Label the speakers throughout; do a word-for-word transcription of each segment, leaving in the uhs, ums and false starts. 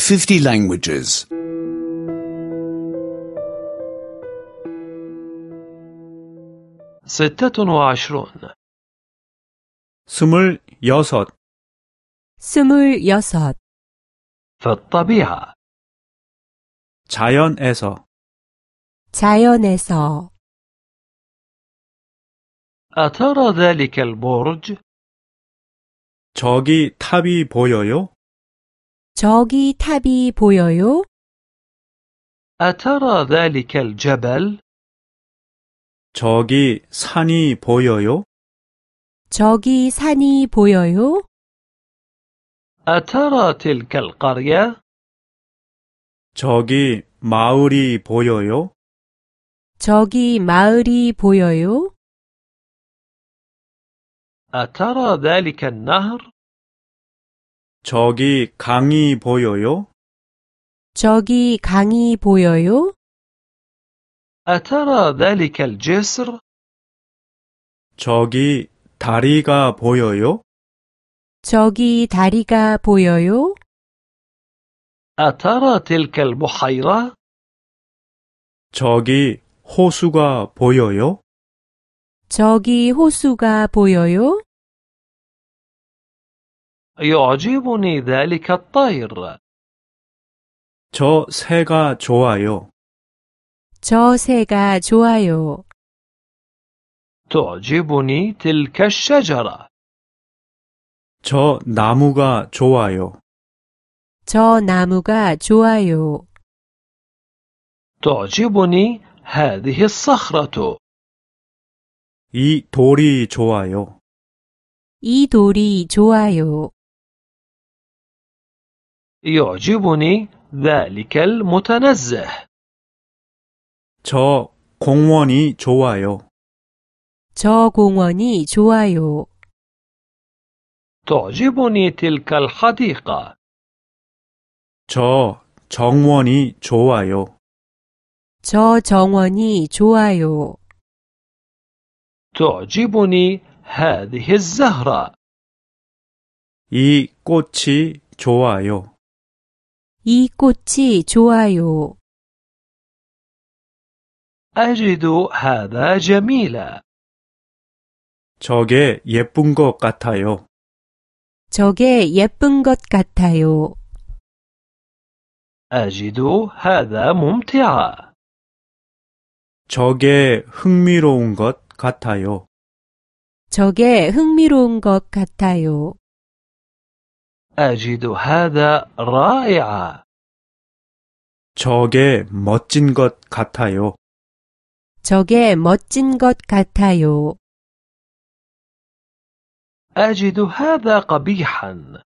Speaker 1: fifty languages.
Speaker 2: ستة وعشرون.
Speaker 3: 스물여섯.
Speaker 4: 스물여섯.
Speaker 2: في الطبيعة.
Speaker 3: 자연에서.
Speaker 4: 자연에서.
Speaker 2: أترى ذلك البرج؟
Speaker 3: 저기 탑이 보여요?
Speaker 4: 저기 탑이 보여요?
Speaker 2: أترى ذلك الجبل؟
Speaker 3: 저기 산이 보여요?
Speaker 4: 저기 산이 보여요?
Speaker 2: أترى تلك القرية؟
Speaker 3: 저기 마을이 보여요?
Speaker 4: 저기 마을이 보여요?
Speaker 2: أترى ذلك النهر؟
Speaker 3: 저기 강이 보여요?
Speaker 4: 저기 강이 보여요?
Speaker 2: أترى ذلك الجسر؟
Speaker 3: 저기 다리가 보여요?
Speaker 4: 저기 다리가 보여요?
Speaker 2: أترى تلك البحيرة؟
Speaker 3: 저기 호수가 보여요?
Speaker 4: 저기 호수가 보여요?
Speaker 2: يعجبني ذلك الطير.
Speaker 3: 저 새가 좋아요.
Speaker 4: 저 새가 좋아요.
Speaker 2: تعجبني تلك الشجرة.
Speaker 3: 저 나무가 좋아요.
Speaker 4: 저 나무가 좋아요.
Speaker 2: تعجبني هذه الصخرة.
Speaker 3: 이 돌이 좋아요.
Speaker 4: 이 돌이 좋아요.
Speaker 2: يعجبني ذلك المتنزه.
Speaker 3: 저 공원이 좋아요.
Speaker 4: 저 공원이 좋아요.
Speaker 2: تعجبني تلك الحديقة.
Speaker 3: 저 정원이 좋아요.
Speaker 4: 저 정원이 좋아요.
Speaker 2: تعجبني هذه الزهرة.
Speaker 3: 이 꽃이 좋아요.
Speaker 4: 이 꽃이 좋아요.
Speaker 2: أجد هذا جميلا.
Speaker 3: 저게 예쁜 것 같아요.
Speaker 4: 저게 예쁜 것 같아요.
Speaker 2: أجد هذا ممتعا.
Speaker 3: 저게 흥미로운 것 같아요.
Speaker 4: 저게 흥미로운 것 같아요.
Speaker 2: أجد هذا رائعا.
Speaker 3: 저게 멋진 것 같아요.
Speaker 4: 저게 멋진 것 같아요.
Speaker 2: أجد هذا قبيحا.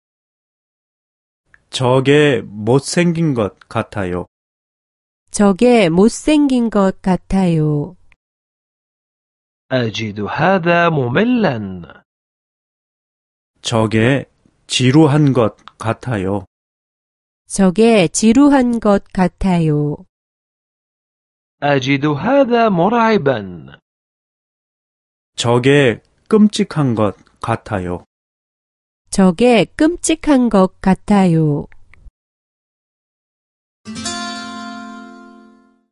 Speaker 3: 저게 못생긴 것 같아요.
Speaker 4: 저게 못생긴 것 같아요.
Speaker 2: أجد هذا مملا.
Speaker 3: 저게 지루한 것 같아요.
Speaker 4: 저게 지루한 것 같아요.
Speaker 2: أجد هذا مرعبا.
Speaker 3: 저게 끔찍한 것 같아요.
Speaker 4: 저게 끔찍한 것 같아요.